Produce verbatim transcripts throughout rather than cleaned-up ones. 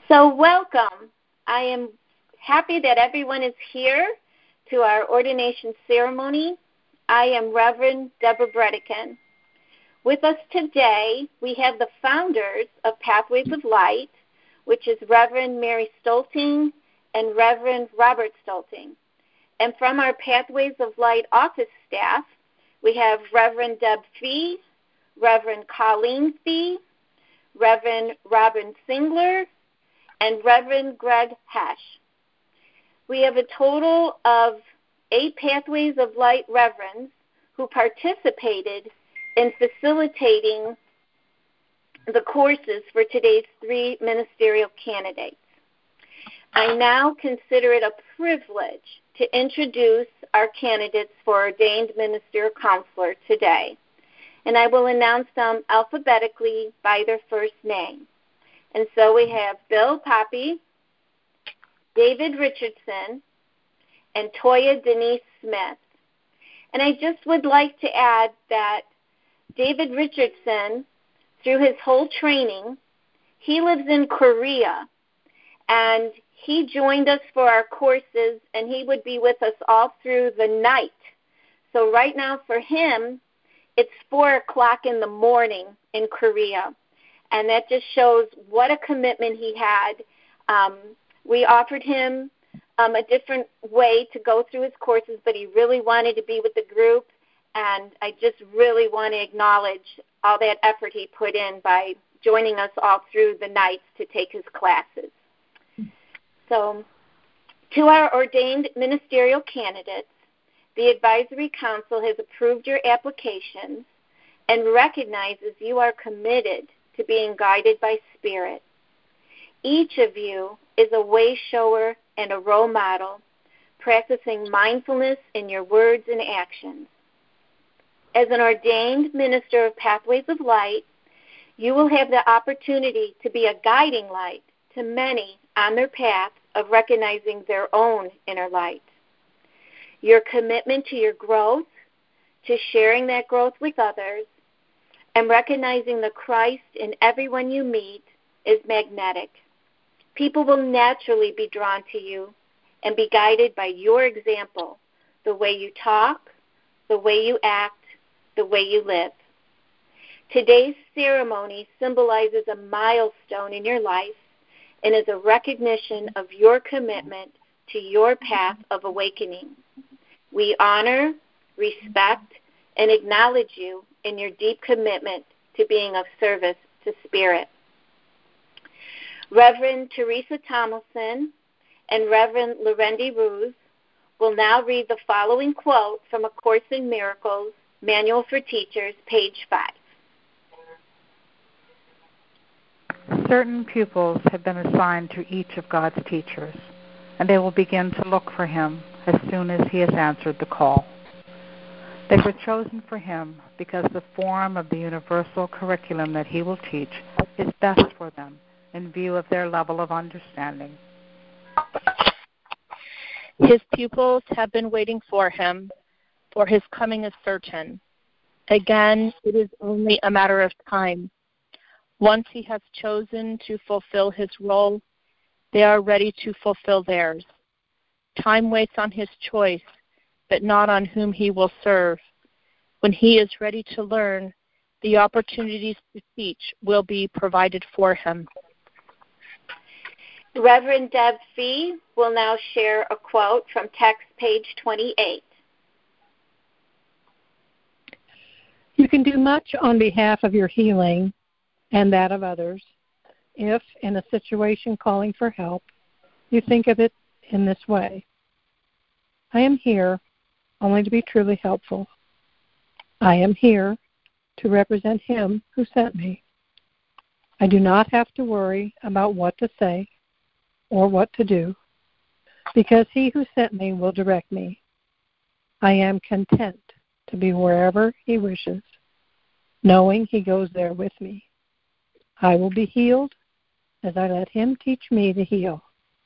So welcome. I am happy that everyone is here to our ordination ceremony. I am Reverend Deborah Bredekin. With us today, we have the founders of Pathways of Light, which is Reverend Mary Stolting and Reverend Robert Stolting. And from our Pathways of Light office staff, we have Reverend Deb Fee, Reverend Colleen Fee, Reverend Robin Singler, and Reverend Greg Hesh. We have a total of eight Pathways of Light reverends who participated in facilitating the courses for today's three ministerial candidates. I now consider it a privilege to introduce our candidates for ordained ministerial counselor today, and I will announce them alphabetically by their first name. And so we have Bill Poppy, David Richardson, and Toya Denise Smith. And I just would like to add that David Richardson, through his whole training, he lives in Korea, and he joined us for our courses, and he would be with us all through the night. So right now for him, it's four o'clock in the morning in Korea. And that just shows what a commitment he had. Um, we offered him um, a different way to go through his courses, but he really wanted to be with the group. And I just really want to acknowledge all that effort he put in by joining us all through the nights to take his classes. So to our ordained ministerial candidates, the Advisory Council has approved your applications and recognizes you are committed to being guided by Spirit. Each of you is a way shower and a role model, practicing mindfulness in your words and actions. As an ordained minister of Pathways of Light, you will have the opportunity to be a guiding light to many on their path of recognizing their own inner light. Your commitment to your growth, to sharing that growth with others, and recognizing the Christ in everyone you meet is magnetic. People will naturally be drawn to you and be guided by your example, the way you talk, the way you act, the way you live. Today's ceremony symbolizes a milestone in your life and is a recognition of your commitment to your path of awakening. We honor, respect, and acknowledge you in your deep commitment to being of service to Spirit. Reverend Teresa Tomlinson and Reverend Lorendi Ruse will now read the following quote from A Course in Miracles, Manual for Teachers, page five. Certain pupils have been assigned to each of God's teachers, and they will begin to look for him as soon as he has answered the call. They were chosen for him because the form of the universal curriculum that he will teach is best for them in view of their level of understanding. His pupils have been waiting for him, for his coming is certain. Again, it is only a matter of time. Once he has chosen to fulfill his role, they are ready to fulfill theirs. Time waits on his choice, but not on whom he will serve. When he is ready to learn, the opportunities to teach will be provided for him. Reverend Deb Fee will now share a quote from text page twenty-eight. You can do much on behalf of your healing and that of others if, in a situation calling for help, you think of it in this way. I am here only to be truly helpful. I am here to represent him who sent me. I do not have to worry about what to say or what to do, because he who sent me will direct me. I am content to be wherever he wishes, knowing he goes there with me. I will be healed as I let him teach me to heal.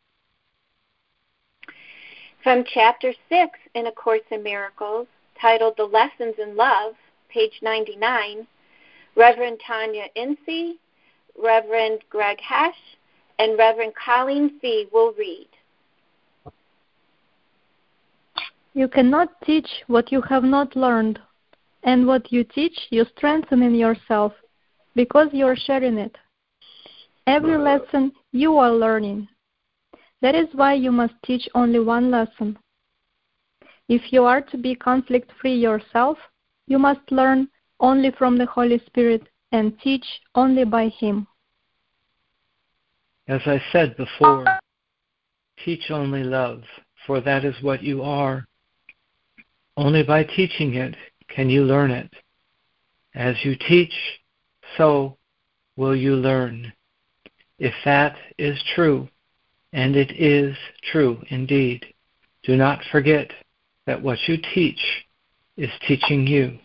From Chapter six in A Course in Miracles, titled The Lessons in Love, page ninety-nine, Reverend Tanya Ince, Reverend Greg Hesh, and Reverend Colleen Fee will read. You cannot teach what you have not learned, and what you teach you strengthen in yourself, because you are sharing it. Every lesson you are learning. That is why you must teach only one lesson. If you are to be conflict-free yourself, you must learn only from the Holy Spirit and teach only by Him. As I said before, teach only love, for that is what you are. Only by teaching it can you learn it. As you teach, so will you learn. If that is true, and it is true indeed, do not forget that what you teach is teaching you.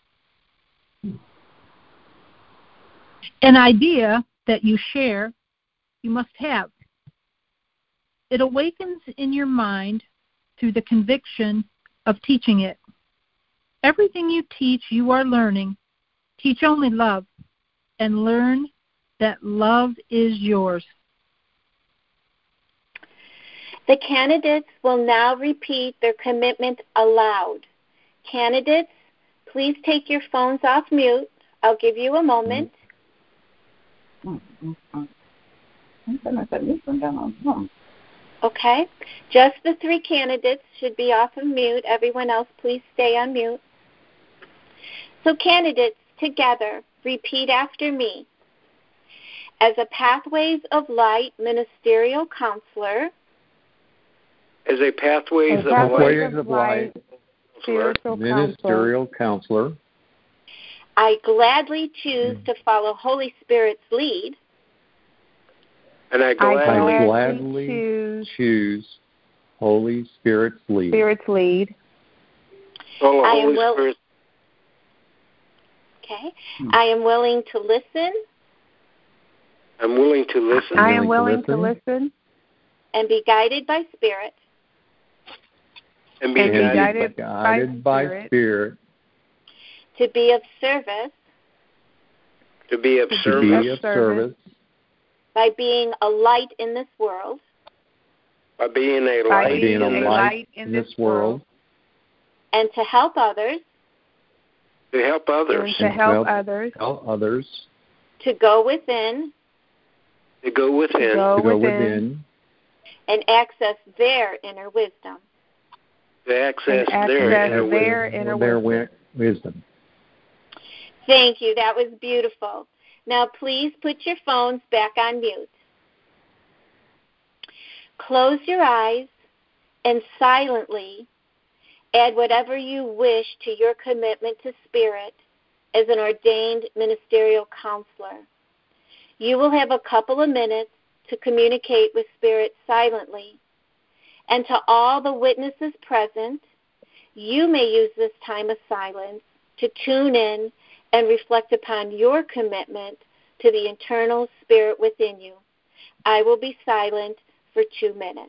An idea that you share, you must have. It awakens in your mind through the conviction of teaching it. Everything you teach, you are learning. Teach only love, and learn that love is yours. The candidates will now repeat their commitment aloud. Candidates, please take your phones off mute. I'll give you a moment. Okay. Just the three candidates should be off of mute. Everyone else, please stay on mute. So candidates, together, repeat after me. As a Pathways of Light ministerial counselor, as a Pathways, as of, Pathways Light, of Light spiritual ministerial counselor, counselor, I gladly choose to follow Holy Spirit's lead. And I gladly, I gladly choose, choose Holy Spirit's lead. Spirit's lead. Follow I Holy am will- Spirit's Okay. Hmm. I am willing to listen. I'm willing to listen. I am willing to listen. To listen. And be guided by Spirit. And be, and guided, be guided, guided by, by Spirit. To be of service. To be of to service. Be of service. By being a light in this world. By being a by light, being a in, light in this world. And to help others. To help others. And to help, help others. Help others. To go within. To go within. To go, to go within, within. And access their inner wisdom. To access, access their, inner, their wisdom. inner their wisdom. wisdom. Thank you. That was beautiful. Now please put your phones back on mute. Close your eyes and silently add whatever you wish to your commitment to Spirit as an ordained ministerial counselor. You will have a couple of minutes to communicate with Spirit silently. And to all the witnesses present, you may use this time of silence to tune in and reflect upon your commitment to the internal Spirit within you. I will be silent for two minutes.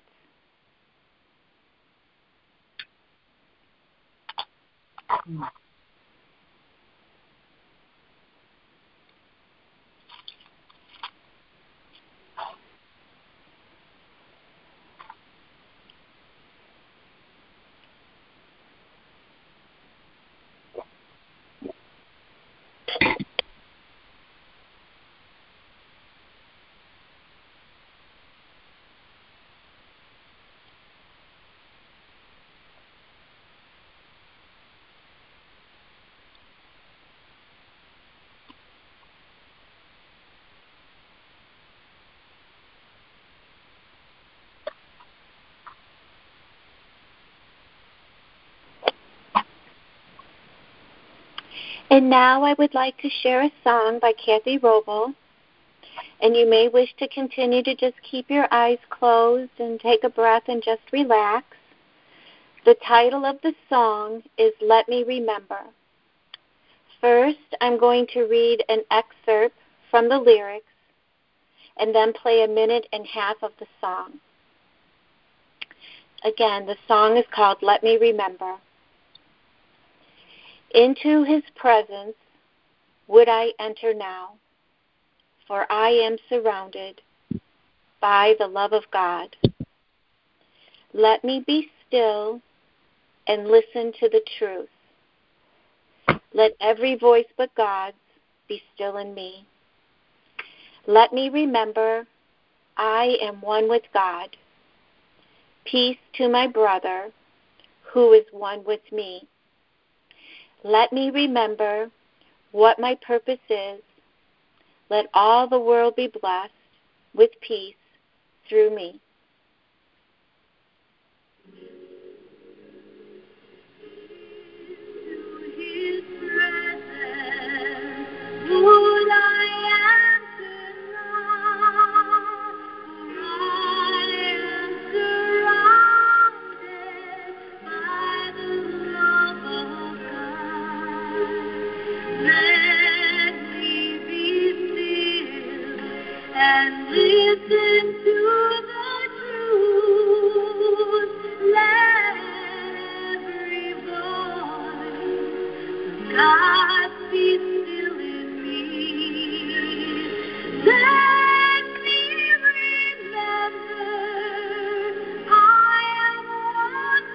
And now I would like to share a song by Kathy Roble. And you may wish to continue to just keep your eyes closed and take a breath and just relax. The title of the song is Let Me Remember. First, I'm going to read an excerpt from the lyrics and then play a minute and a half of the song. Again, the song is called Let Me Remember. Into his presence would I enter now, for I am surrounded by the love of God. Let me be still and listen to the truth. Let every voice but God's be still in me. Let me remember I am one with God. Peace to my brother who is one with me. Let me remember what my purpose is. Let all the world be blessed with peace through me. And listen to the truth. Let every voice God be still in me. Let me remember I am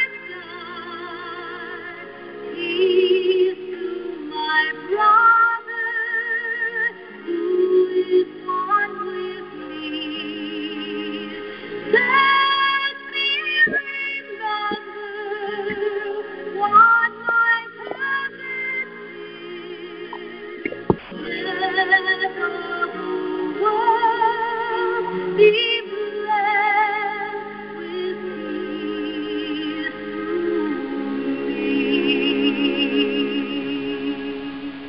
one with God. Peace to my brother who is one with me. Let me remember what my purpose is. Let all the world be blessed with peace through me.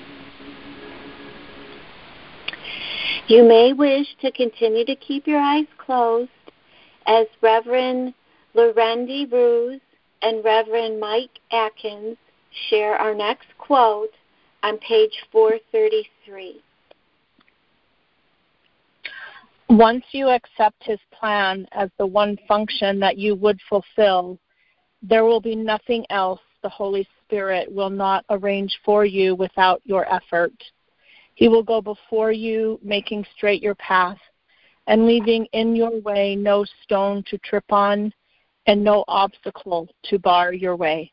You may wish to continue to keep your eyes closed as Reverend Lorendi Ruse and Reverend Mike Atkins share our next quote on page four thirty-three. Once you accept his plan as the one function that you would fulfill, there will be nothing else the Holy Spirit will not arrange for you without your effort. He will go before you, making straight your path, and leaving in your way no stone to trip on and no obstacle to bar your way.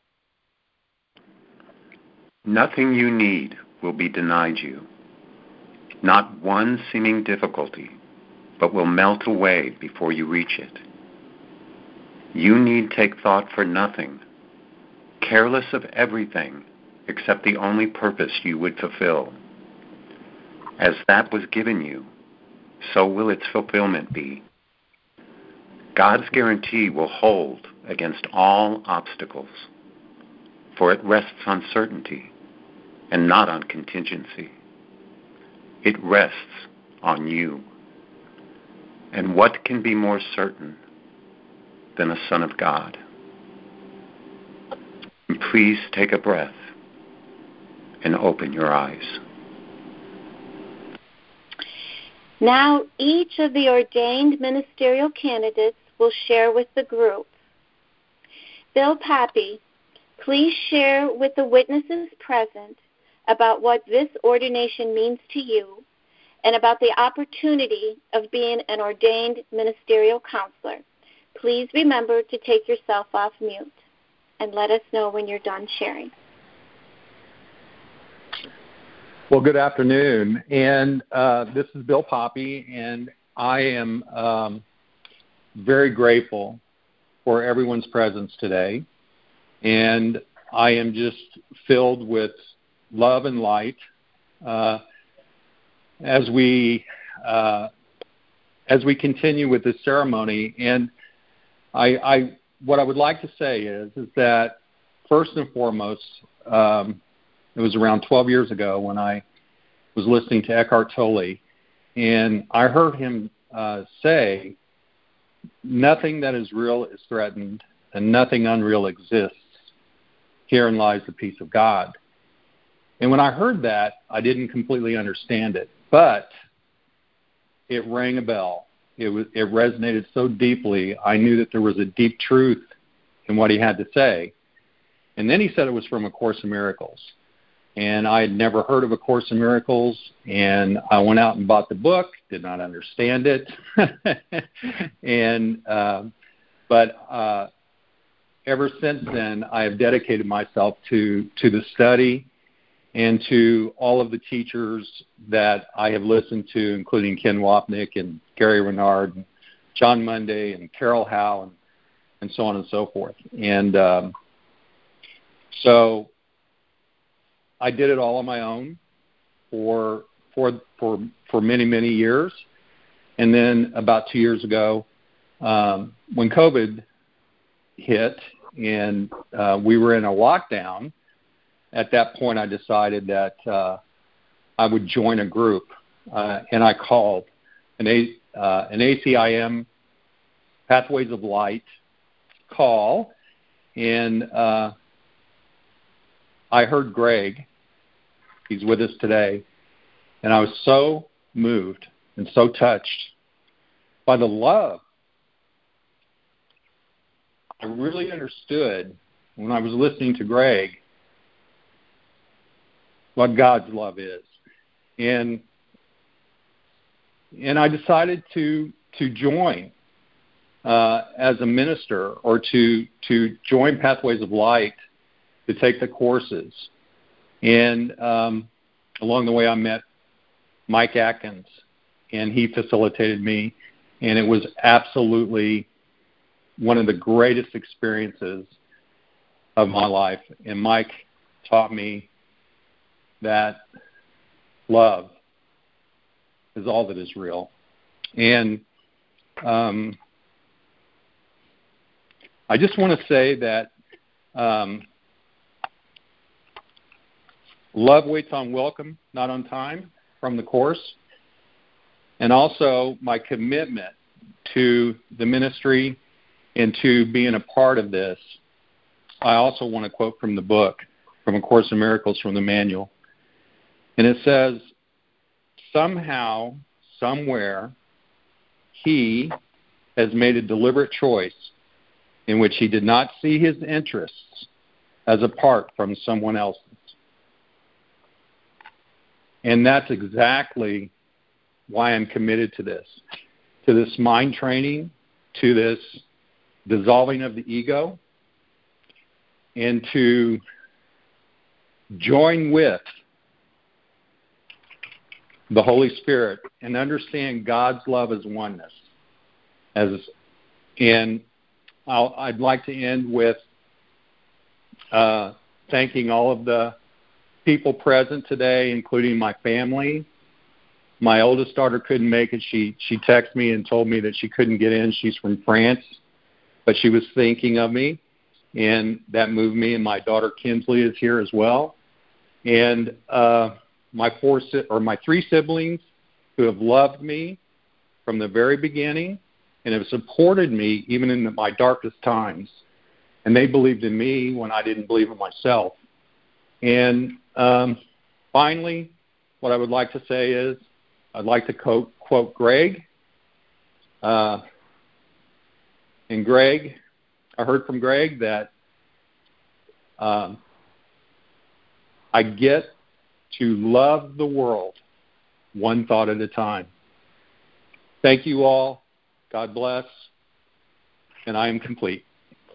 Nothing you need will be denied you. Not one seeming difficulty, but will melt away before you reach it. You need take thought for nothing, careless of everything except the only purpose you would fulfill. As that was given you, so will its fulfillment be. God's guarantee will hold against all obstacles, for it rests on certainty and not on contingency. It rests on you. And what can be more certain than a son of God? And please take a breath and open your eyes. Now each of the ordained ministerial candidates will share with the group. Bill Poppy, please share with the witnesses present about what this ordination means to you and about the opportunity of being an ordained ministerial counselor. Please remember to take yourself off mute and let us know when you're done sharing. Well, good afternoon, and uh, this is Bill Poppy, and I am um, very grateful for everyone's presence today, and I am just filled with love and light uh, as we uh, as we continue with this ceremony. And I, I what I would like to say is is that first and foremost. Um, It was around twelve years ago when I was listening to Eckhart Tolle, and I heard him uh, say, nothing that is real is threatened, and nothing unreal exists. Herein lies the peace of God. And when I heard that, I didn't completely understand it, but it rang a bell. It was, it resonated so deeply, I knew that there was a deep truth in what he had to say. And then he said it was from A Course in Miracles. and I had never heard of A Course in Miracles, and I went out and bought the book, did not understand it, and uh, but uh, ever since then, I have dedicated myself to, to the study and to all of the teachers that I have listened to, including Ken Wapnick and Gary Renard, and John Monday and Carol Howe, and, and so on and so forth. And um, so I did it all on my own for for for for many many years, and then about two years ago, um, when COVID hit and uh, we were in a lockdown, at that point I decided that uh, I would join a group, uh, and I called an A, uh, an A C I M Pathways of Light call, and uh, I heard Greg. He's with us today, and I was so moved and so touched by the love. I really understood when I was listening to Greg what God's love is. And and I decided to to join uh, as a minister, or to to join Pathways of Light to take the courses. And um, along the way, I met Mike Atkins, and he facilitated me, and it was absolutely one of the greatest experiences of my life. And Mike taught me that love is all that is real. And um, I just want to say that um, love waits on welcome, not on time, from the Course. And also my commitment to the ministry and to being a part of this. I also want to quote from the book, from A Course in Miracles, from the manual. And it says, somehow, somewhere, he has made a deliberate choice in which he did not see his interests as apart from someone else's. And that's exactly why I'm committed to this, to this mind training, to this dissolving of the ego, and to join with the Holy Spirit and understand God's love as oneness. As and I'll, I'd like to end with uh, thanking all of the people present today, including my family. My oldest daughter couldn't make it. She she texted me and told me that she couldn't get in. She's from France, but she was thinking of me, and that moved me. And my daughter Kinsley is here as well. And uh, my four or my three siblings who have loved me from the very beginning and have supported me even in the, my darkest times. And they believed in me when I didn't believe in myself. And um, finally, what I would like to say is I'd like to quote, quote Greg. Uh, and Greg, I heard from Greg that um, I get to love the world one thought at a time. Thank you all. God bless. And I am complete.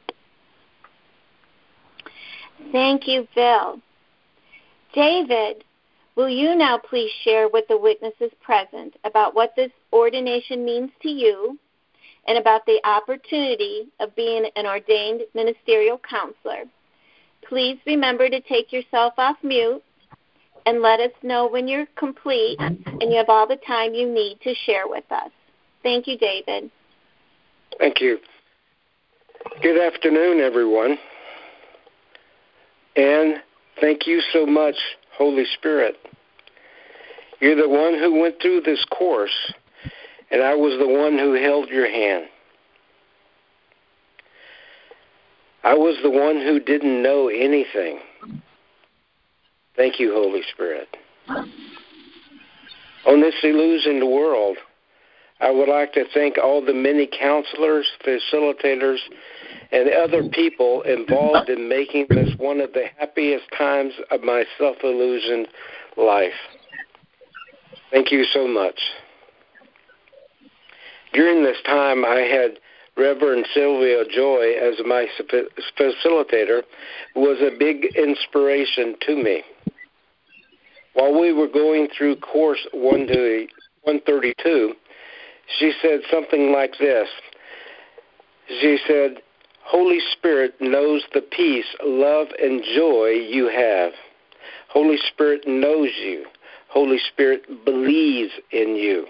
Thank you, Bill. David, will you now please share with the witnesses present about what this ordination means to you and about the opportunity of being an ordained ministerial counselor? Please remember to take yourself off mute and let us know when you're complete and you have all the time you need to share with us. Thank you, David. Thank you. Good afternoon, everyone. And thank you so much, Holy Spirit. You're the one who went through this course, and I was the one who held your hand. I was the one who didn't know anything. Thank you, Holy Spirit. On this illusioned world, I would like to thank all the many counselors, facilitators, and other people involved in making this one of the happiest times of my self-illusion life. Thank you so much. During this time, I had Reverend Sylvia Joy as my facilitator, who was a big inspiration to me. While we were going through course one thirty-two, she said something like this. She said, Holy Spirit knows the peace, love, and joy you have. Holy Spirit knows you. Holy Spirit believes in you.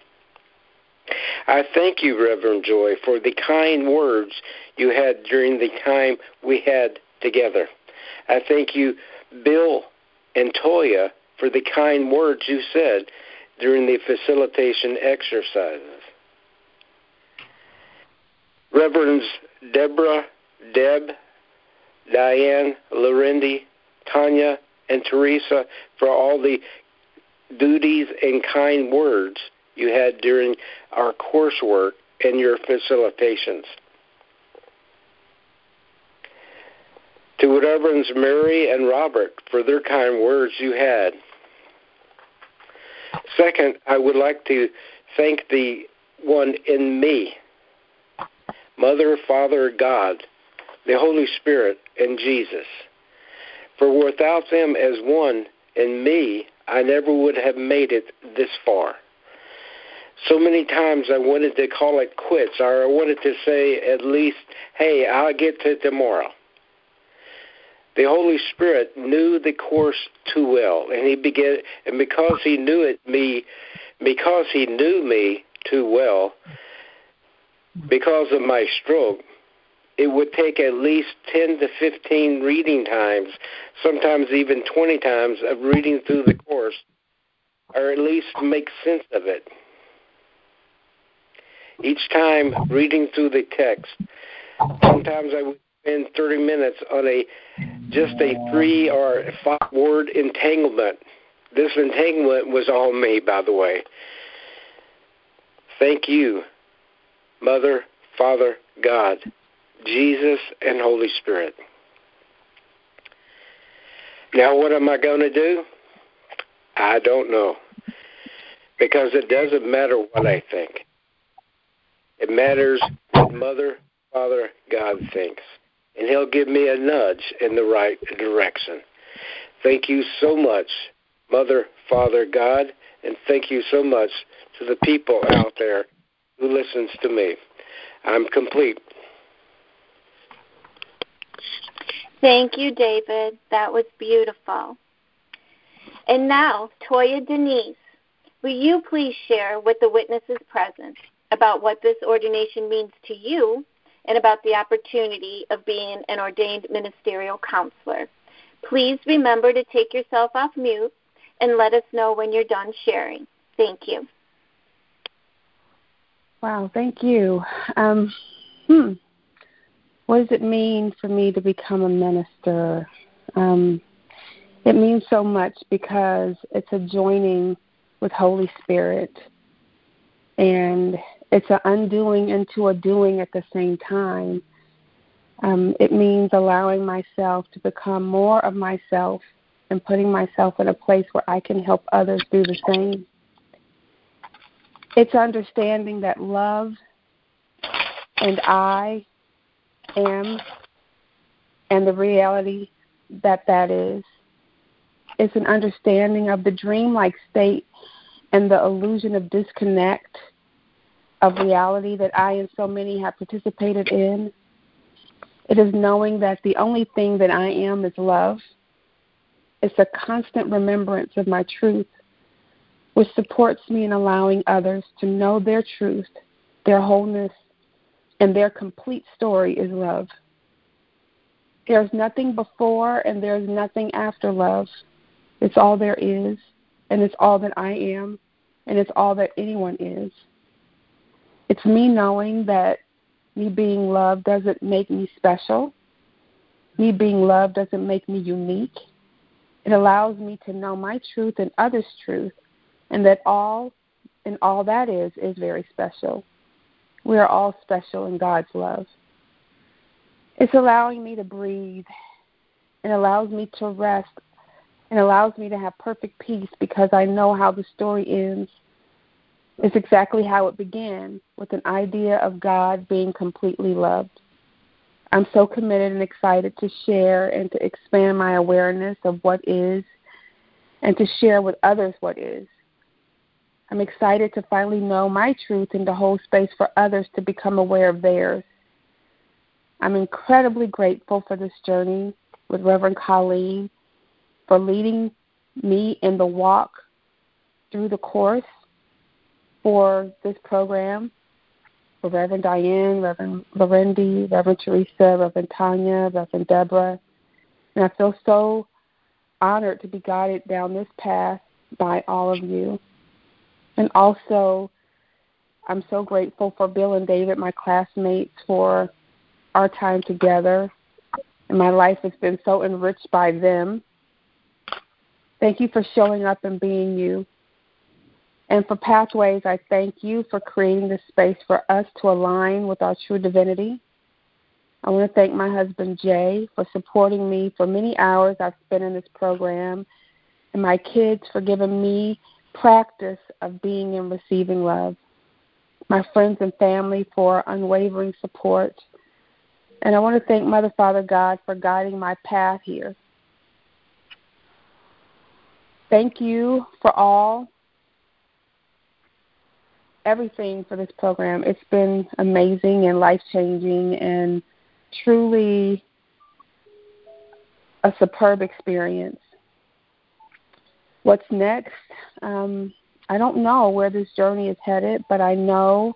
I thank you, Reverend Joy, for the kind words you had during the time we had together. I thank you, Bill and Toya, for the kind words you said during the facilitation exercises. Reverends Deborah, Deb, Diane, Lorindy, Tanya, and Teresa for all the duties and kind words you had during our coursework and your facilitations. To Reverends Mary and Robert for their kind words you had. Second, I would like to thank the one in me, Mother, Father, God, the Holy Spirit, and Jesus. For without them as one in me, I never would have made it this far. So many times I wanted to call it quits, or I wanted to say at least, hey, I'll get to it tomorrow. The Holy Spirit knew the course too well, and he began, and because he knew it, me, because he knew me too well, because of my stroke, it would take at least ten to fifteen reading times, sometimes even twenty times of reading through the course, or at least make sense of it. Each time reading through the text, sometimes I would spend thirty minutes on a just a three or five word entanglement. This entanglement was all me, by the way. Thank you, Mother, Father, God, Jesus, and Holy Spirit. Now what am I going to do? I don't know. Because it doesn't matter what I think. It matters what Mother, Father, God thinks. And he'll give me a nudge in the right direction. Thank you so much, Mother, Father, God, and thank you so much to the people out there who listens to me. I'm complete. Thank you, David. That was beautiful. And now, Toya Denise, will you please share with the witnesses present about what this ordination means to you and about the opportunity of being an ordained ministerial counselor. Please remember to take yourself off mute and let us know when you're done sharing. Thank you. Wow, thank you. Um, hmm. What does it mean for me to become a minister? Um, it means so much because it's a joining with Holy Spirit, and it's an undoing into a doing at the same time. Um, it means allowing myself to become more of myself and putting myself in a place where I can help others do the same. It's understanding that love and I am and the reality that that is. It's an understanding of the dreamlike state and the illusion of disconnect of reality that I and so many have participated in. It is knowing that the only thing that I am is love. It's a constant remembrance of my truth, which supports me in allowing others to know their truth, their wholeness, and their complete story is love. There's nothing before and there's nothing after love. It's all there is, and it's all that I am, and it's all that anyone is. It's me knowing that me being loved doesn't make me special. Me being loved doesn't make me unique. It allows me to know my truth and others' truth, and that all and all that is, is very special. We are all special in God's love. It's allowing me to breathe. It allows me to rest. It allows me to have perfect peace because I know how the story ends. It's exactly how it began, with an idea of God being completely loved. I'm so committed and excited to share and to expand my awareness of what is and to share with others what is. I'm excited to finally know my truth and to hold space for others to become aware of theirs. I'm incredibly grateful for this journey with Reverend Colleen for leading me in the walk through the course for this program, for Reverend Diane, Reverend Lorendi, Reverend Teresa, Reverend Tanya, Reverend Deborah. And I feel so honored to be guided down this path by all of you. And also, I'm so grateful for Bill and David, my classmates, for our time together. And my life has been so enriched by them. Thank you for showing up and being you. And for Pathways, I thank you for creating this space for us to align with our true divinity. I want to thank my husband, Jay, for supporting me for many hours I've spent in this program, and my kids for giving me practice of being and receiving love. My friends and family for unwavering support. And I want to thank Mother, Father, God for guiding my path here. Thank you for all, everything for this program. It's been amazing and life-changing and truly a superb experience. What's next? Um, I don't know where this journey is headed, but I know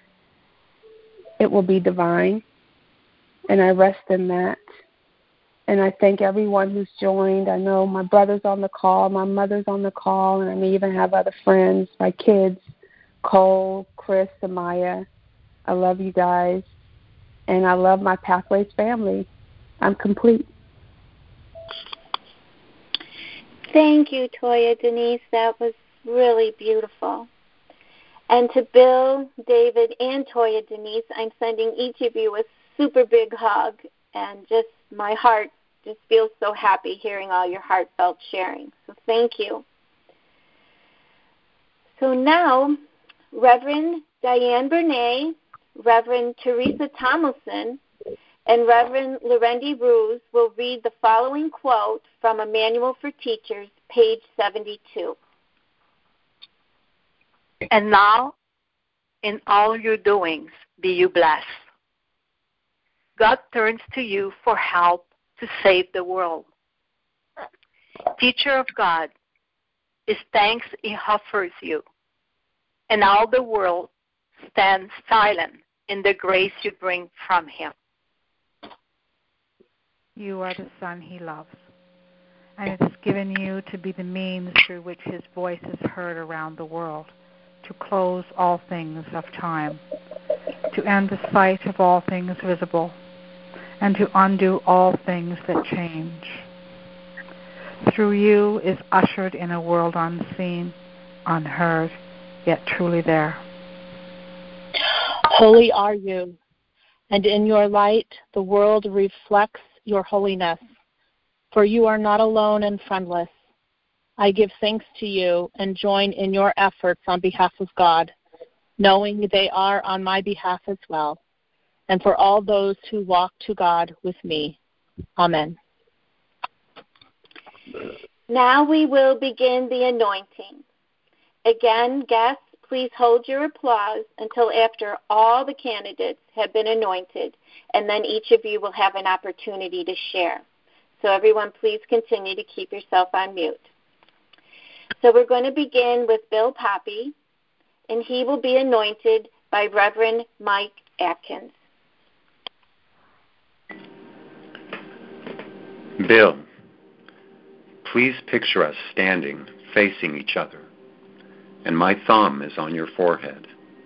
it will be divine, and I rest in that. And I thank everyone who's joined. I know my brother's on the call, my mother's on the call, and I may even have other friends, my kids, Cole, Chris, Amaya. I love you guys, and I love my Pathways family. I'm complete. Thank you, Toya Denise. That was really beautiful. And to Bill, David, and Toya Denise, I'm sending each of you a super big hug, and just my heart just feels so happy hearing all your heartfelt sharing. So thank you. So now, Reverend Diane Bernay, Reverend Teresa Tomlinson, and Reverend Lorendi Ruse will read the following quote from A Manual for Teachers, page seventy-two. And now, in all your doings, be you blessed. God turns to you for help to save the world. Teacher of God, His thanks He offers you, and all the world stands silent in the grace you bring from Him. You are the Son He loves, and it is given you to be the means through which His voice is heard around the world, to close all things of time, to end the sight of all things visible, and to undo all things that change. Through you is ushered in a world unseen, unheard, yet truly there. Holy are you, and in your light the world reflects your holiness, for you are not alone and friendless. I give thanks to you and join in your efforts on behalf of God, knowing they are on my behalf as well, and for all those who walk to God with me. Amen. Now we will begin the anointing. Again, guests, please hold your applause until after all the candidates have been anointed, and then each of you will have an opportunity to share. So everyone, please continue to keep yourself on mute. So we're going to begin with Bill Poppy, and he will be anointed by Reverend Mike Atkins. Bill, please picture us standing, facing each other, and my thumb is on your forehead.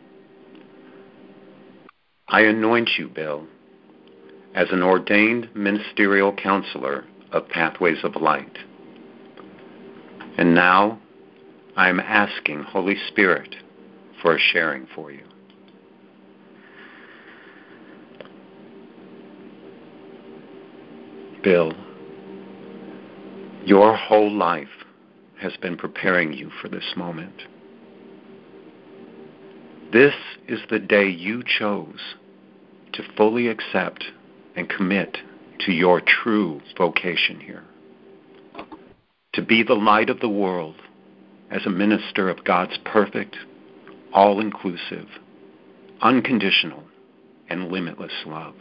I anoint you, Bill, as an ordained ministerial counselor of Pathways of Light. And now I am asking, Holy Spirit, for a sharing for you. Bill, your whole life has been preparing you for this moment. This is the day you chose to fully accept and commit to your true vocation here. To be the light of the world as a minister of God's perfect, all-inclusive, unconditional, and limitless love.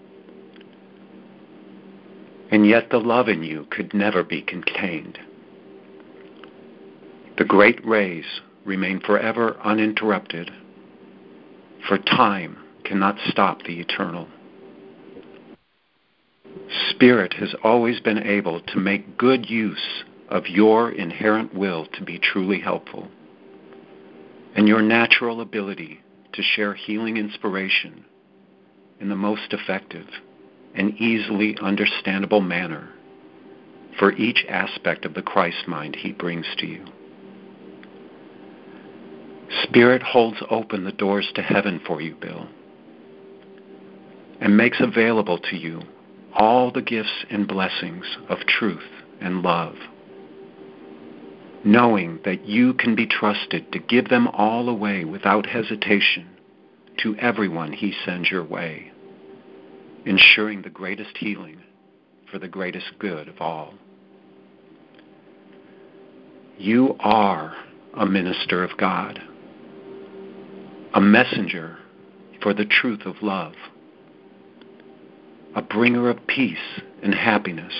And yet the love in you could never be contained. The great rays remain forever uninterrupted, for time cannot stop the eternal. Spirit has always been able to make good use of your inherent will to be truly helpful, and your natural ability to share healing inspiration in the most effective and easily understandable manner for each aspect of the Christ mind he brings to you. Spirit holds open the doors to heaven for you, Bill, and makes available to you all the gifts and blessings of truth and love, knowing that you can be trusted to give them all away without hesitation to everyone he sends your way, ensuring the greatest healing for the greatest good of all. You are a minister of God, a messenger for the truth of love, a bringer of peace and happiness.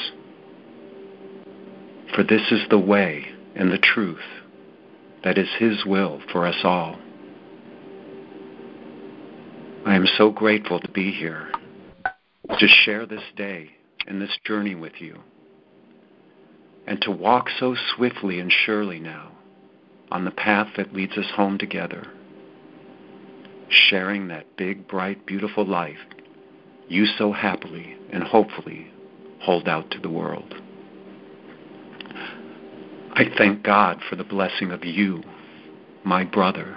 For this is the way and the truth that is His will for us all. I am so grateful to be here, to share this day and this journey with you, and to walk so swiftly and surely now on the path that leads us home together, sharing that big, bright, beautiful life you so happily and hopefully hold out to the world. I thank God for the blessing of you, my brother,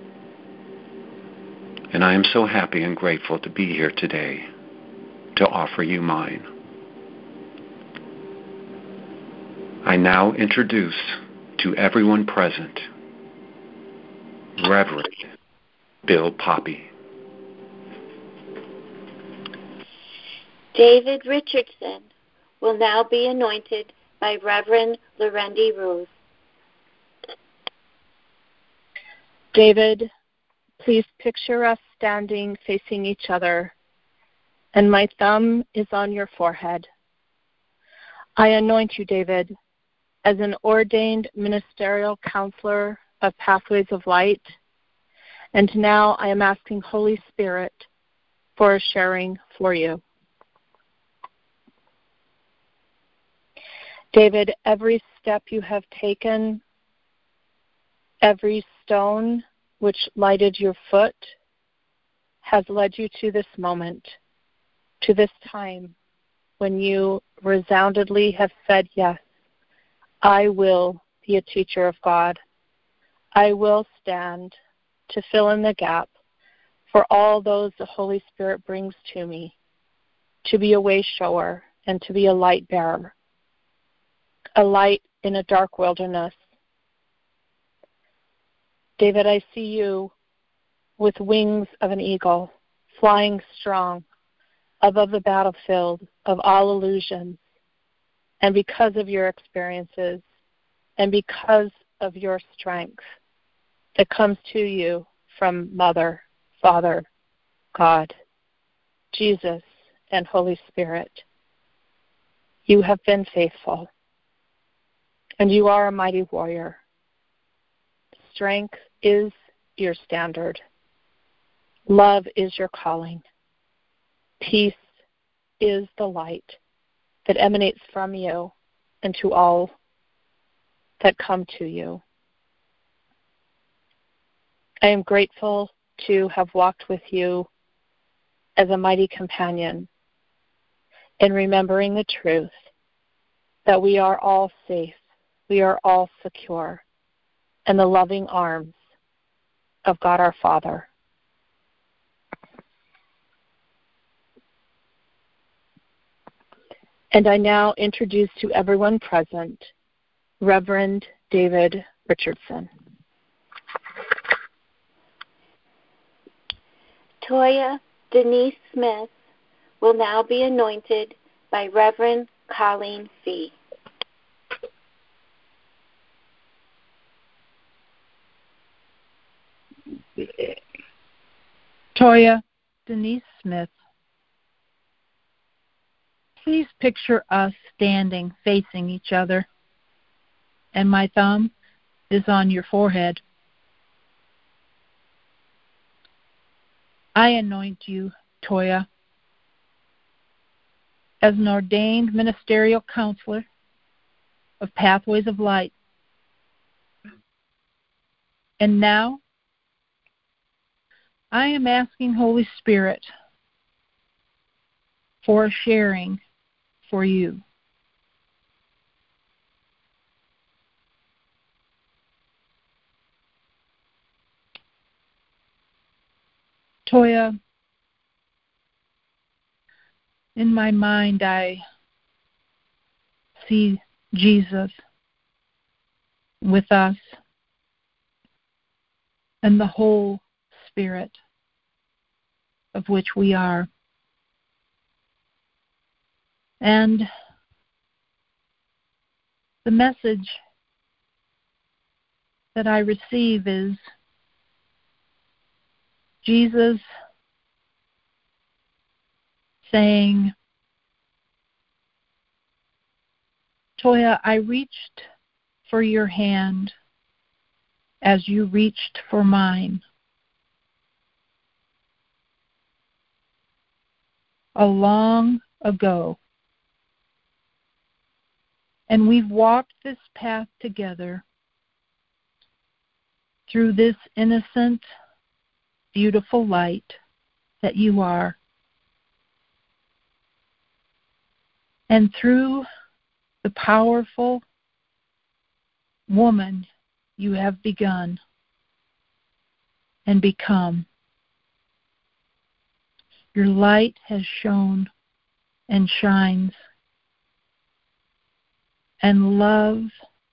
and I am so happy and grateful to be here today to offer you mine. I now introduce to everyone present Reverend Bill Poppy. David Richardson will now be anointed by Reverend Lorendi Rose. David, please picture us standing facing each other, and my thumb is on your forehead. I anoint you, David, as an ordained ministerial counselor of Pathways of Light, and now I am asking Holy Spirit for a sharing for you. David, every step you have taken, every stone which lighted your foot, has led you to this moment, to this time when you resoundingly have said, yes, I will be a teacher of God. I will stand to fill in the gap for all those the Holy Spirit brings to me, to be a way shower and to be a light bearer, a light in a dark wilderness. David, I see you with wings of an eagle, flying strong above the battlefield of all illusions. And because of your experiences and because of your strength that comes to you from Mother, Father, God, Jesus, and Holy Spirit, you have been faithful. And you are a mighty warrior. Strength is your standard. Love is your calling. Peace is the light that emanates from you and to all that come to you. I am grateful to have walked with you as a mighty companion in remembering the truth that we are all safe, we are all secure in the loving arms of God our Father. And I now introduce to everyone present Reverend David Richardson. Toya Denise Smith will now be anointed by Reverend Colleen Fee. Toya Denise Smith, please picture us standing facing each other, and my thumb is on your forehead. I anoint you, Toya, as an ordained ministerial counselor of Pathways of Light. And now, I am asking Holy Spirit for a sharing for you. Toya, in my mind I see Jesus with us and the whole Spirit of which we are. And the message that I receive is Jesus saying, Toya, I reached for your hand as you reached for mine. A long ago. And we've walked this path together through this innocent, beautiful light that you are. And through the powerful woman you have begun and become. Your light has shone and shines, and love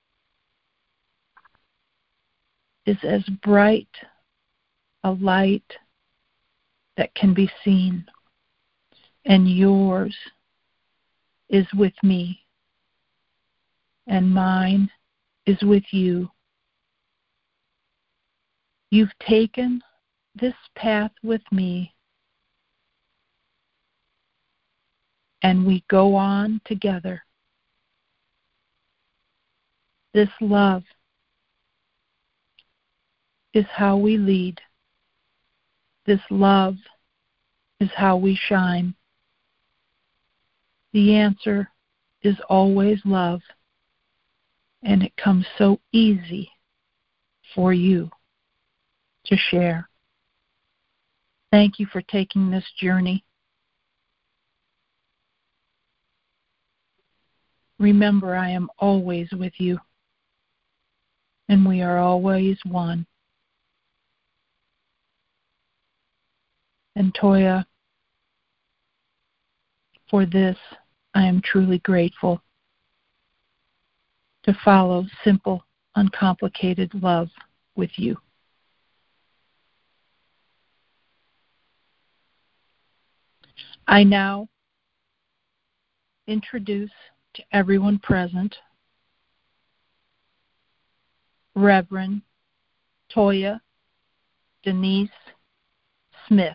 is as bright a light that can be seen, and yours is with me, and mine is with you. You've taken this path with me, and we go on together. This love is how we lead. This love is how we shine. The answer is always love, and it comes so easy for you to share. Thank you for taking this journey. Remember, I am always with you, and we are always one. And Toya, for this, I am truly grateful to follow simple, uncomplicated love with you. I now introduce to everyone present Reverend Toya Denise Smith.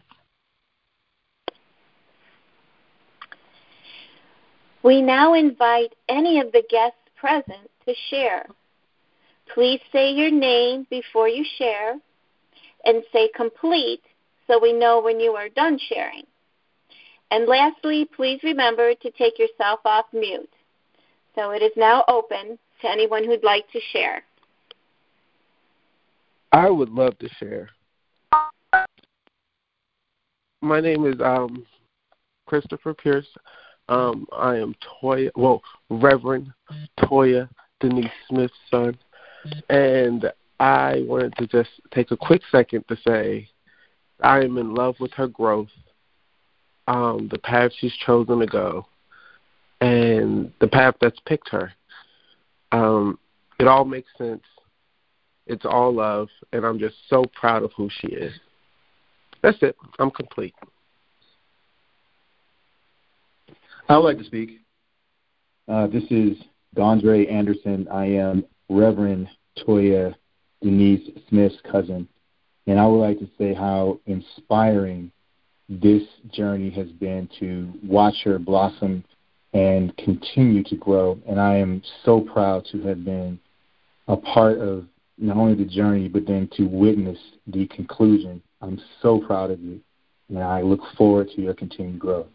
We now invite any of the guests present to share. Please say your name before you share, and say complete so we know when you are done sharing. And lastly, please remember to take yourself off mute. So it is now open to anyone who'd like to share. I would love to share. My name is um, Christopher Pierce. Um, I am Toya, well, Reverend Toya Denise Smith's son. And I wanted to just take a quick second to say I am in love with her growth, um, the path she's chosen to go, and the path that's picked her. Um, it all makes sense. It's all love, and I'm just so proud of who she is. That's it. I'm complete. I would like to speak. Uh, this is Dondre Anderson. I am Reverend Toya Denise Smith's cousin. And I would like to say how inspiring this journey has been to watch her blossom and continue to grow. And I am so proud to have been a part of not only the journey, but then to witness the conclusion. I'm so proud of you, and I look forward to your continued growth.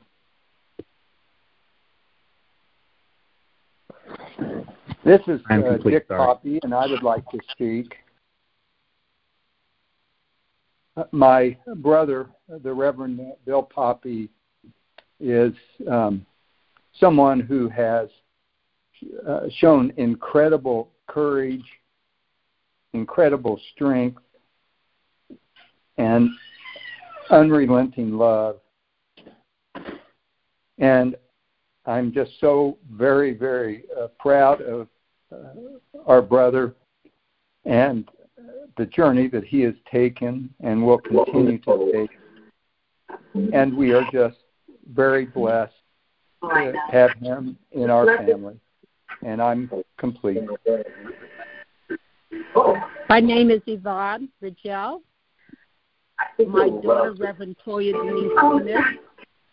This is I'm uh, complete, Dick sorry. Poppy, and I would like to speak. Uh, my brother, the Reverend Bill Poppy, is um, someone who has uh, shown incredible courage, incredible strength, and unrelenting love. And I'm just so very, very uh, proud of uh, our brother and the journey that he has taken and will continue to take. And we are just very blessed to have him in our family. And I'm complete. My name is Yvonne Rigel. My daughter, Reverend Toya Denise Smith.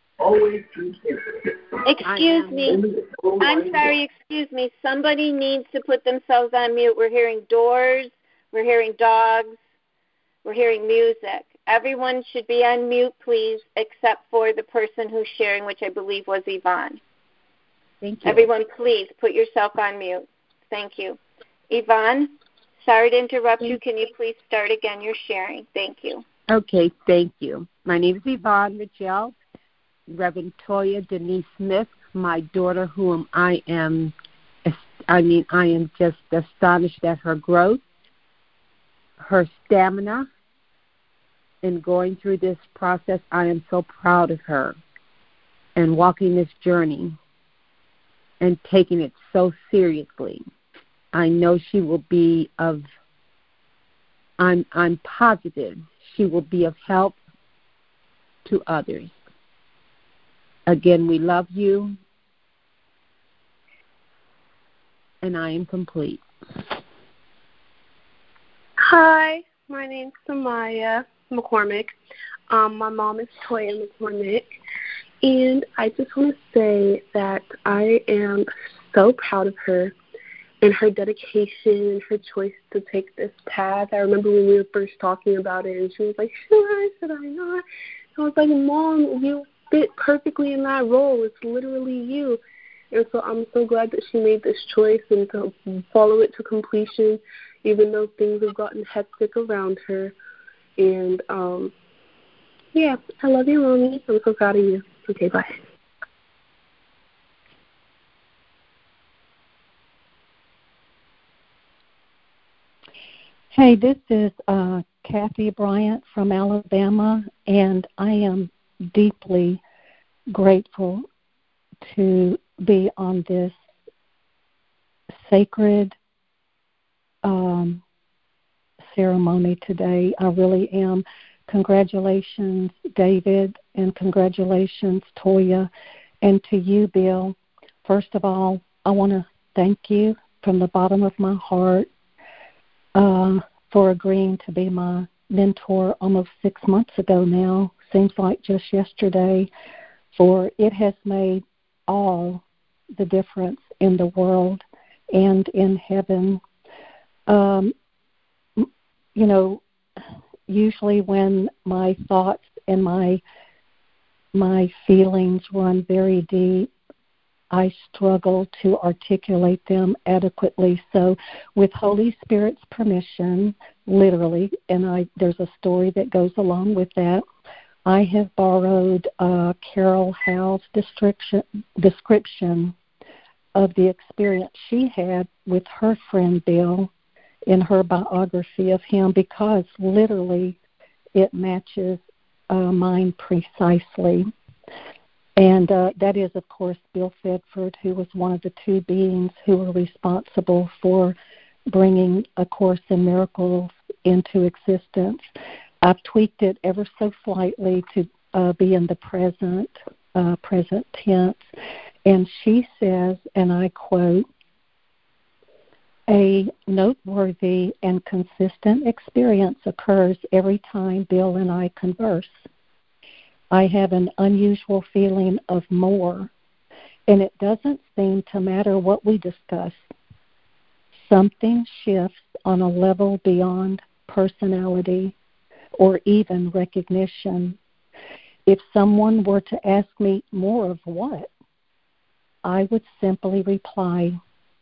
Excuse me. I'm sorry, excuse me. Somebody needs to put themselves on mute. We're hearing doors. We're hearing dogs. We're hearing music. Everyone should be on mute, please, except for the person who's sharing, which I believe was Yvonne. Thank you. Everyone, please put yourself on mute. Thank you. Yvonne, sorry to interrupt you. Can you please start again your sharing? Thank you. Okay, thank you. My name is Yvonne Rigel. Reverend Toya Denise Smith, my daughter, whom I am, I mean, I am just astonished at her growth, her stamina in going through this process. I am so proud of her and walking this journey and taking it so seriously. I know she will be of, I'm, I'm positive she will be of help to others. Again, we love you, and I am complete. Hi, my name's Samaya McCormick. Um, my mom is Toya McCormick, and I just want to say that I am so proud of her and her dedication and her choice to take this path. I remember when we were first talking about it, and she was like, should I, should I not? I was like, Mom, you fit perfectly in that role. It's literally you. And so I'm so glad that she made this choice and to follow it to completion, even though things have gotten hectic around her. And, um, yeah, I love you, Mommy. I'm so proud of you. Okay, bye. Hey, this is uh, Kathy Bryant from Alabama, and I am deeply grateful to be on this sacred um, ceremony today. I really am. Congratulations, David, and congratulations, Toya, and to you, Bill. First of all, I want to thank you from the bottom of my heart uh, for agreeing to be my mentor almost six months ago now. Seems like just yesterday, for it has made all the difference in the world and in heaven. Um, you know, usually when my thoughts and my my feelings run very deep, I struggle to articulate them adequately. So with Holy Spirit's permission, literally, and I there's a story that goes along with that, I have borrowed uh, Carol Howell's description, description of the experience she had with her friend Bill in her biography of him because literally it matches uh, mine precisely. And uh, that is, of course, Bill Thetford, who was one of the two beings who were responsible for bringing A Course in Miracles into existence. I've tweaked it ever so slightly to uh, be in the present, uh, present tense. And she says, and I quote, "A noteworthy and consistent experience occurs every time Bill and I converse. I have an unusual feeling of more, and it doesn't seem to matter what we discuss. Something shifts on a level beyond personality or even recognition. If someone were to ask me more of what, I would simply reply,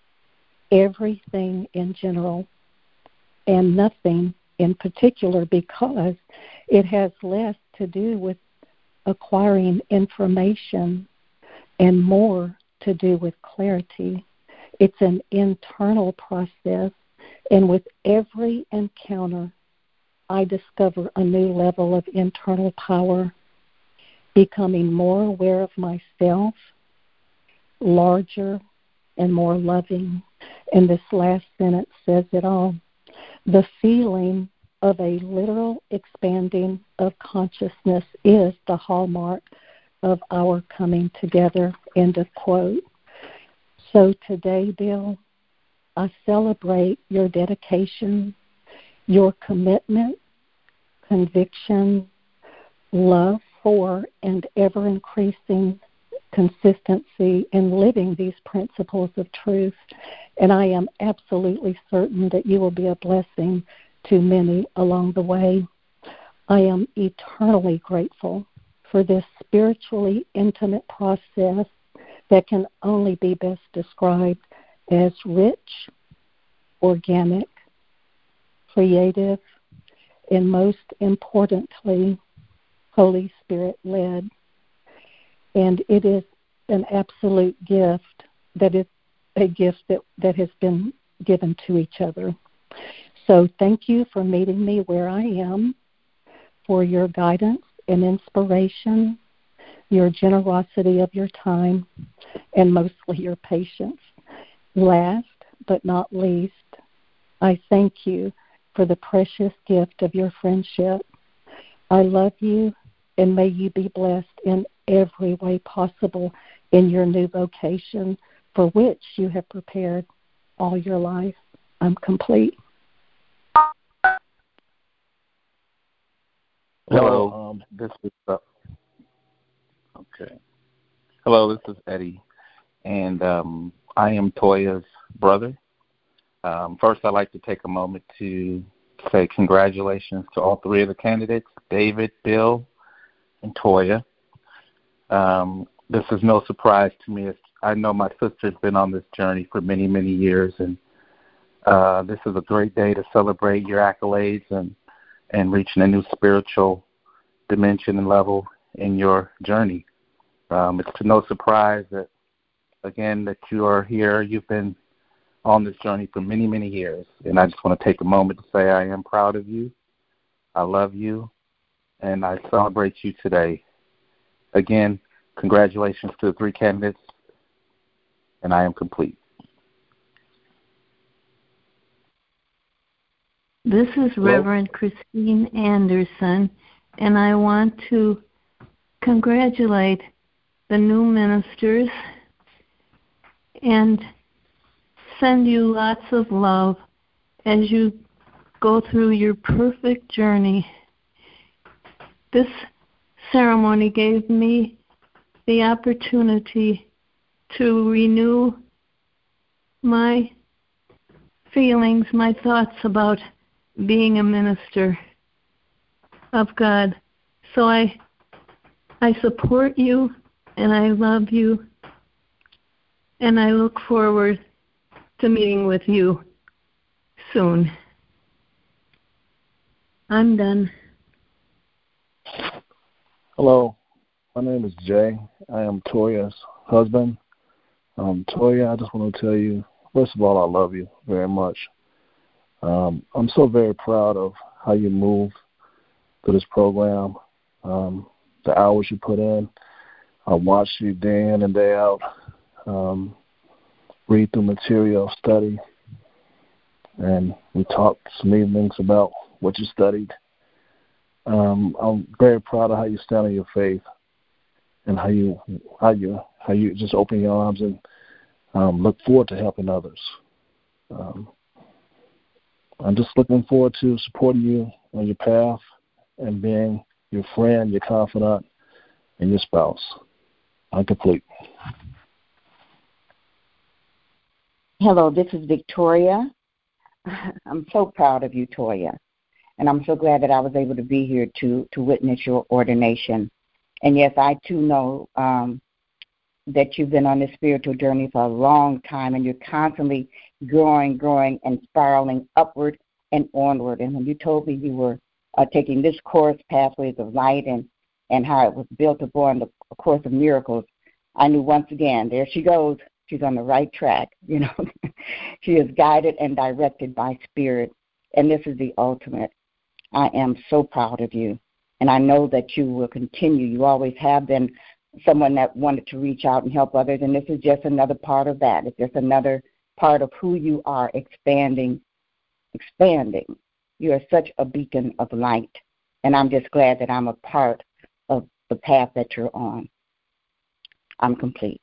everything in general and nothing in particular, because it has less to do with acquiring information and more to do with clarity. It's an internal process, and with every encounter, I discover a new level of internal power, becoming more aware of myself, larger and more loving." And this last sentence says it all. "The feeling of a literal expanding of consciousness is the hallmark of our coming together," end of quote. So today, Bill, I celebrate your dedication, your commitment, conviction, love for, and ever-increasing consistency in living these principles of truth. And I am absolutely certain that you will be a blessing to many along the way. I am eternally grateful for this spiritually intimate process that can only be best described as rich, organic, creative, and most importantly, Holy Spirit-led. And it is an absolute gift that is a gift that, that has been given to each other. So thank you for meeting me where I am, for your guidance and inspiration, your generosity of your time, and mostly your patience. Last but not least, I thank you for the precious gift of your friendship. I love you, and may you be blessed in every way possible in your new vocation for which you have prepared all your life. I'm complete. Hello, um, this is uh, okay. Hello, this is Eddie, and um, I am Toya's brother. Um, first, I'd like to take a moment to say congratulations to all three of the candidates, David, Bill, and Toya. Um, this is no surprise to me. It's, I know my sister's been on this journey for many, many years, and uh, this is a great day to celebrate your accolades and, and reaching a new spiritual dimension and level in your journey. Um, it's to no surprise that, again, that you are here. You've been on this journey for many, many years, and I just want to take a moment to say I am proud of you. I love you, and I celebrate you today. Again, congratulations to the three candidates, and I am complete. This is Hello? Reverend Christine Anderson, and I want to congratulate the new ministers and send you lots of love as you go through your perfect journey. This ceremony gave me the opportunity to renew my feelings, my thoughts about being a minister of God. So I I support you, and I love you, and I look forward to meeting with you soon. I'm done. Hello, my name is Jay. I am Toya's husband. Um, Toya, I just want to tell you, first of all, I love you very much. Um, I'm so very proud of how you move through this program, um, the hours you put in. I watch you day in and day out, um, read through material, study, and we talked some evenings about what you studied. Um, I'm very proud of how you stand on your faith and how you how you how you just open your arms and um, look forward to helping others. Um, I'm just looking forward to supporting you on your path and being your friend, your confidant, and your spouse. I'm complete. Hello, this is Victoria. I'm so proud of you, Toya, and I'm so glad that I was able to be here to, to witness your ordination. And yes, I too know um, that you've been on this spiritual journey for a long time, and you're constantly growing, growing, and spiraling upward and onward. And when you told me you were uh, taking this course, Pathways of Light, and, and how it was built upon the Course of Miracles, I knew once again, there she goes. She's on the right track. You know, she is guided and directed by Spirit, and this is the ultimate. I am so proud of you, and I know that you will continue. You always have been someone that wanted to reach out and help others, and this is just another part of that. It's just another part of who you are, expanding, expanding. You are such a beacon of light, and I'm just glad that I'm a part of the path that you're on. I'm complete.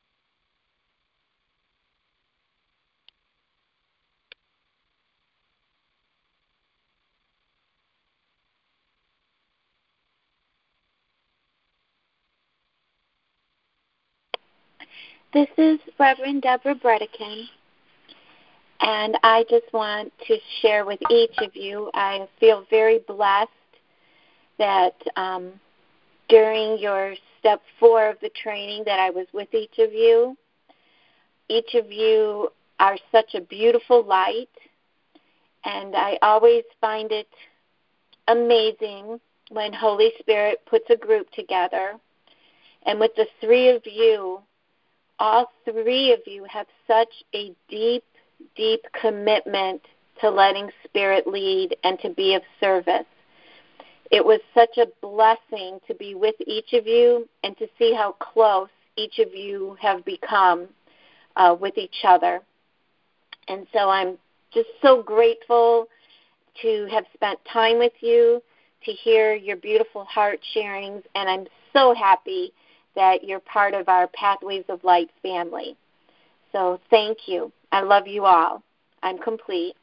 This is Reverend Deborah Bredekin, and I just want to share with each of you, I feel very blessed that um, during your step four of the training that I was with each of you. Each of you are such a beautiful light, and I always find it amazing when Holy Spirit puts a group together, and with the three of you, all three of you have such a deep, deep commitment to letting Spirit lead and to be of service. It was such a blessing to be with each of you and to see how close each of you have become uh, with each other. And so I'm just so grateful to have spent time with you, to hear your beautiful heart sharings, and I'm so happy that you're part of our Pathways of Light family. So thank you. I love you all. I'm complete.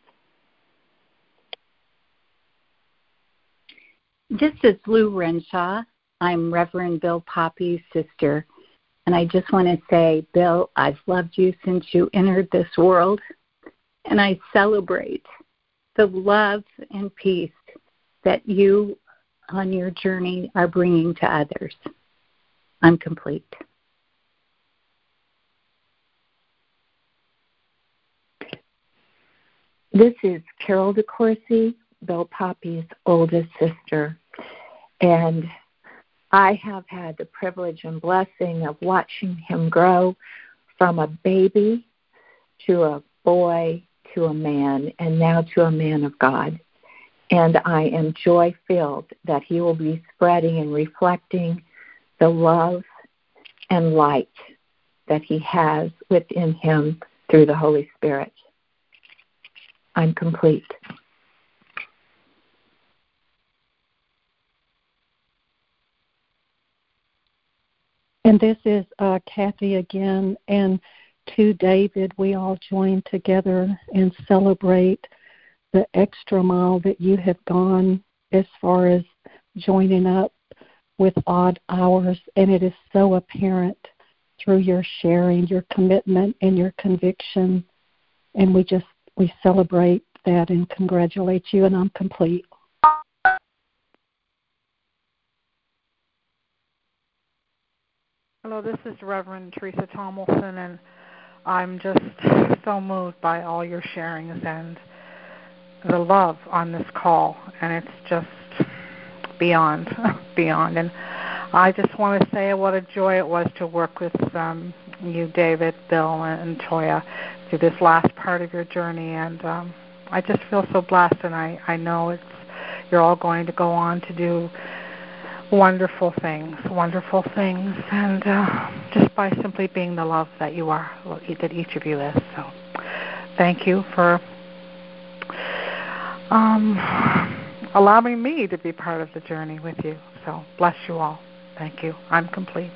This is Lou Renshaw. I'm Reverend Bill Poppy's sister. And I just want to say, Bill, I've loved you since you entered this world. And I celebrate the love and peace that you on your journey are bringing to others. I'm complete. This is Carol DeCourcy, Bill Poppy's oldest sister. And I have had the privilege and blessing of watching him grow from a baby to a boy to a man and now to a man of God. And I am joy-filled that he will be spreading and reflecting the love and light that he has within him through the Holy Spirit. I'm complete. And this is uh, Kathy again, and to David, we all join together and celebrate the extra mile that you have gone as far as joining up with odd hours, and it is so apparent through your sharing, your commitment, and your conviction, and we just, we celebrate that and congratulate you, and I'm complete. Hello, this is Reverend Teresa Tomlinson, and I'm just so moved by all your sharings and the love on this call, and it's just beyond, beyond. And I just want to say what a joy it was to work with um, you, David, Bill, and Toya through this last part of your journey, and um, I just feel so blessed, and I, I know it's you're all going to go on to do wonderful things, wonderful things, and uh, just by simply being the love that you are, that each of you is. So thank you for um, allowing me to be part of the journey with you. So bless you all. Thank you. I'm complete.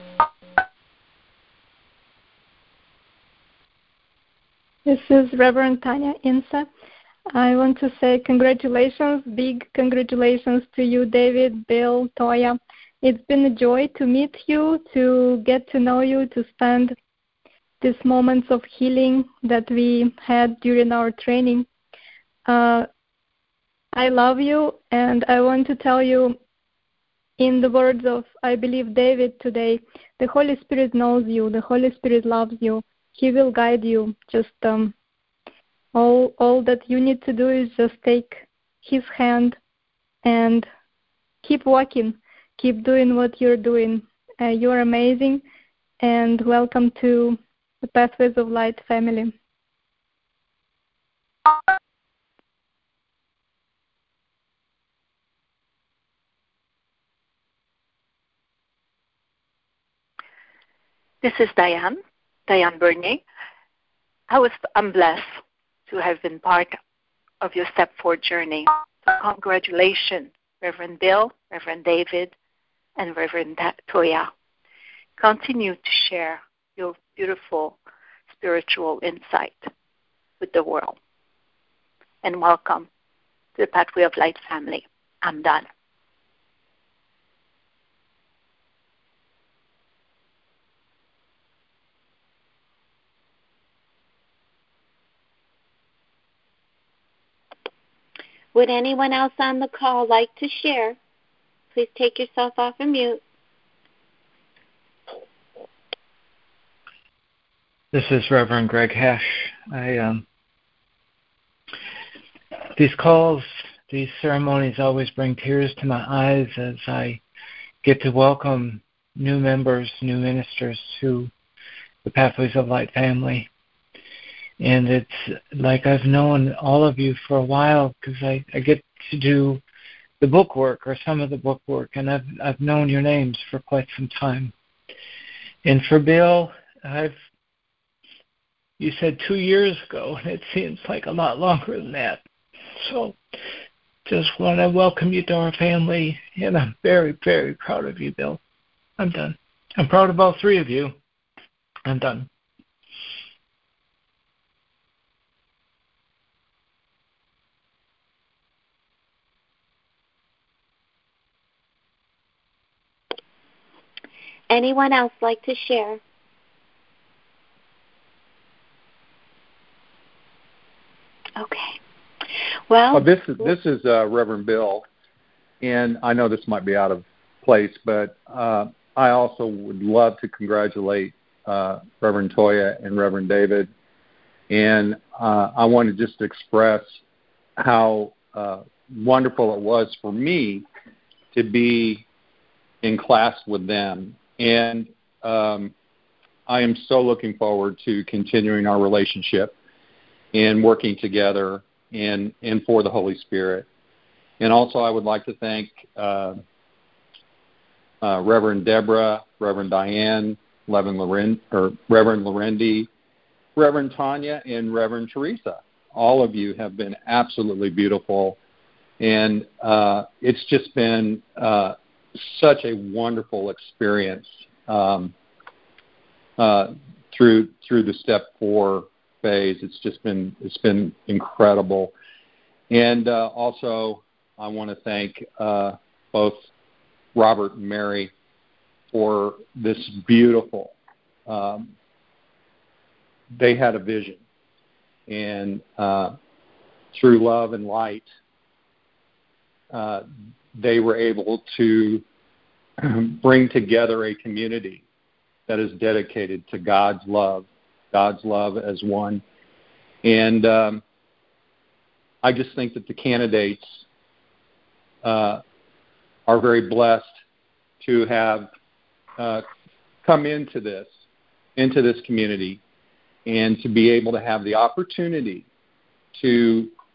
This is Reverend Tanya Insa. I want to say congratulations, big congratulations to you, David, Bill, Toya. It's been a joy to meet you, to get to know you, to spend these moments of healing that we had during our training. Uh, I love you, and I want to tell you, in the words of, I believe, David today, the Holy Spirit knows you, the Holy Spirit loves you. He will guide you. Just um, all all that you need to do is just take His hand and keep walking, keep doing what you're doing. Uh, you're amazing, and welcome to the Pathways of Light family. This is Diane, Diane Bernier. I was, I'm blessed to have been part of your Step Forward journey. So congratulations, Reverend Bill, Reverend David, and Reverend Toya. Continue to share your beautiful spiritual insight with the world. And welcome to the Pathway of Light family. I'm done. Would anyone else on the call like to share? Please take yourself off of mute. This is Reverend Greg Hesh. I um, these calls, these ceremonies always bring tears to my eyes as I get to welcome new members, new ministers to the Pathways of Light family. And it's like I've known all of you for a while because I, I get to do the book work or some of the book work, and I've I've known your names for quite some time. And for Bill, I've you said two years ago, and it seems like a lot longer than that. So just want to welcome you to our family, and I'm very, very proud of you, Bill. I'm done. I'm proud of all three of you. I'm done. Anyone else like to share? Okay. Well, well this is this is uh, Reverend Bill, and I know this might be out of place, but uh, I also would love to congratulate uh, Reverend Toya and Reverend David, and uh, I want to just express how uh, wonderful it was for me to be in class with them. And um, I am so looking forward to continuing our relationship and working together and, and for the Holy Spirit. And also I would like to thank uh, uh, Reverend Deborah, Reverend Diane, Reverend Loren, or Reverend Lorendi, Reverend Tanya, and Reverend Teresa. All of you have been absolutely beautiful. And uh, it's just been uh, such a wonderful experience um, uh, through through the step four phase. It's just been it's been incredible, and uh, also I want to thank uh, both Robert and Mary for this beautiful. Um, they had a vision, and uh, through love and light, uh, they were able to bring together a community that is dedicated to God's love, God's love as one. And um, I just think that the candidates uh, are very blessed to have uh, come into this, into this community, and to be able to have the opportunity to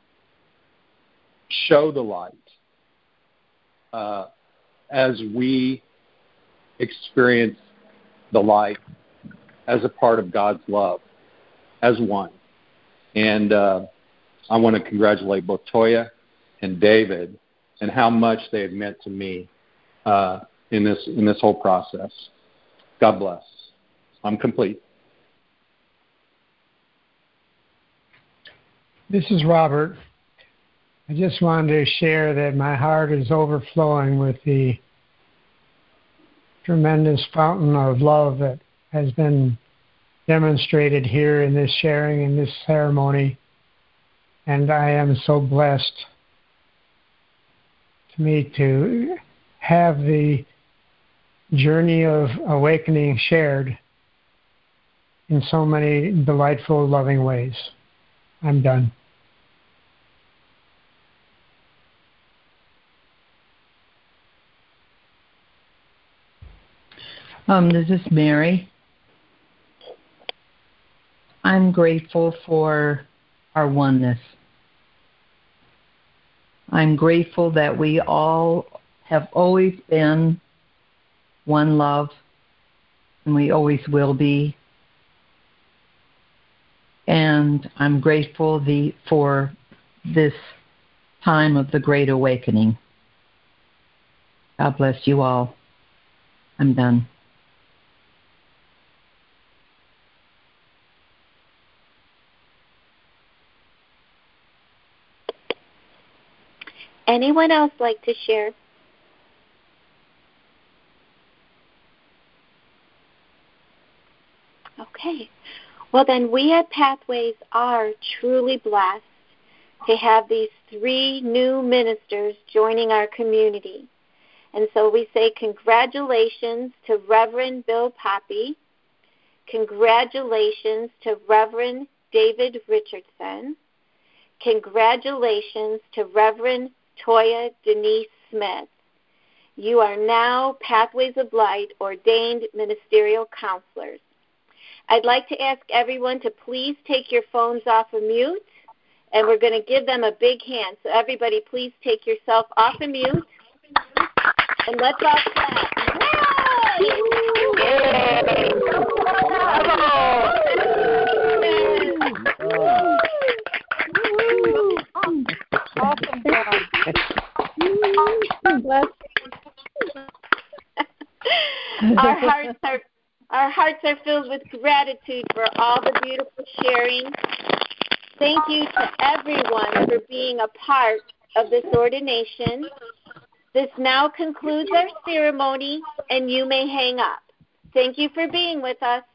show the light uh, as we experience the light as a part of God's love, as one. And uh, I want to congratulate both Toya and David and how much they have meant to me uh, in this in this whole process. God bless. I'm complete. This is Robert. I just wanted to share that my heart is overflowing with the tremendous fountain of love that has been demonstrated here in this sharing, in this ceremony. And I am so blessed to me to have the journey of awakening shared in so many delightful, loving ways. I'm done. Um, this is Mary. I'm grateful for our oneness. I'm grateful that we all have always been one love, and we always will be. And I'm grateful the, for this time of the Great Awakening. God bless you all. I'm done. Anyone else like to share? Okay. Well, then we at Pathways are truly blessed to have these three new ministers joining our community. And so we say congratulations to Reverend Bill Poppy. Congratulations to Reverend David Richardson. Congratulations to Reverend Toya Denise Smith. You are now Pathways of Light ordained ministerial counselors. I'd like to ask everyone to please take your phones off of mute, and we're going to give them a big hand. So everybody, please take yourself off of mute, and let's all clap. Awesome job. Bless. Our hearts are our hearts are filled with gratitude for all the beautiful sharing. Thank you to everyone for being a part of this ordination. This now concludes our ceremony, and you may hang up. Thank you for being with us.